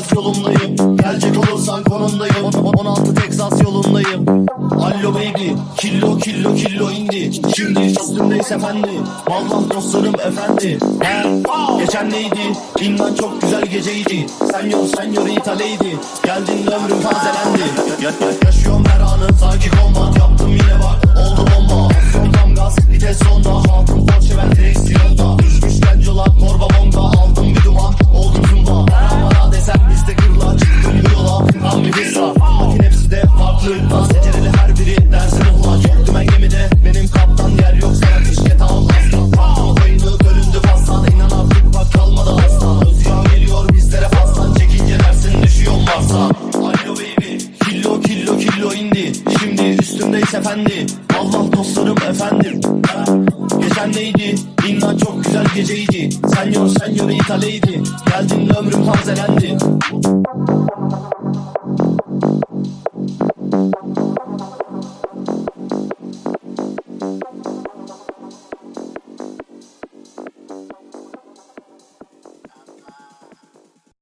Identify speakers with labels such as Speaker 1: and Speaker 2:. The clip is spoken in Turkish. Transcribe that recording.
Speaker 1: Vegas yolundayım. Gelecek olursan konumdayım. 16 Texas yolundayım. Allo baby, killo killo killo indi. Şimdi üstümdeyiz efendi. Vallahi dostlarım efendi. Geçen neydi? İnan çok güzel geceydi. Senyor İtaleydi. Geldin ömrüm tazelendi. Yaşıyorum her anı sanki kombat. Yaptım yine bak oldu bomba. Son tam gaz vites sonda. Hatun Porsche ben direksiyonda. Düşmüş gencolar torba bonga. Aldım bir duman oldum zumba. Bana desem bizde gırla. Çıktım bu yola tam bir hissa. Lakin hepsi de farklı. Dans secereli her biri dersin ulan. Çok dümen gemide benim kaptan. Yer yok sana kışket al aslan. Payını bölündü pastan. İnan artık bak kalmadı aslan. Rüzgar geliyor bizlere faslan. Çekince dersin düşüyor varsa. Allo baby killo killo killo indi. Şimdi üstümdeyiz efendi. Allah dostlarım efendim. Geçen neydi? İnan çok güzel geceydi. Senyor İtaleydi. Geldin ömrüm tazelendi.